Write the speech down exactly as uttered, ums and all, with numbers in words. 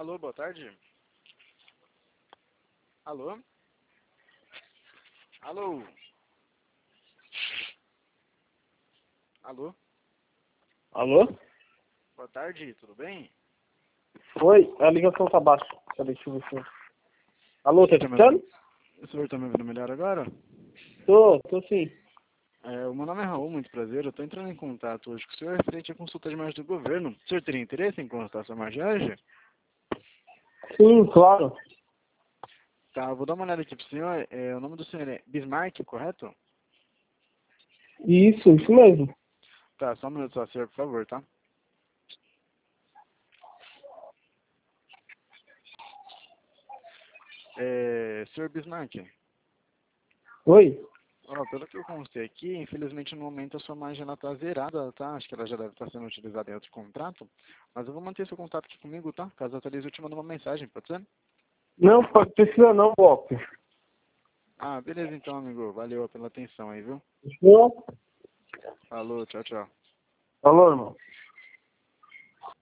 Alô, boa tarde. Alô? Alô? Alô? Alô? Boa tarde, tudo bem? Oi, a ligação tá baixa. Cadê? Deixa eu ver se... Alô, tá escutando? O senhor tá me ouvindo melhor agora? Tô, tô sim. É, o meu nome é Raul, muito prazer. Eu tô entrando em contato hoje com o senhor referente à consulta de imagem do governo. O senhor teria interesse em consultar sua imagem hoje? Sim, claro. Tá, eu vou dar uma olhada aqui pro senhor. É, o nome do senhor é Bismarck, correto? Isso, isso mesmo. Tá, só um minuto só, senhor, por favor, tá? É, senhor Bismarck, Oi? ó, pelo que eu constei aqui, infelizmente no momento a sua imagem ela tá zerada, tá? Acho que ela já deve estar sendo utilizada em outro contrato. Mas eu vou manter seu contato aqui comigo, tá? Caso atualize, eu te mando uma mensagem, pode ser? Não, pa- precisa não, Bob. Ah, beleza então, amigo. Valeu pela atenção aí, viu? Fechou? Falou, tchau, tchau. Alô, irmão.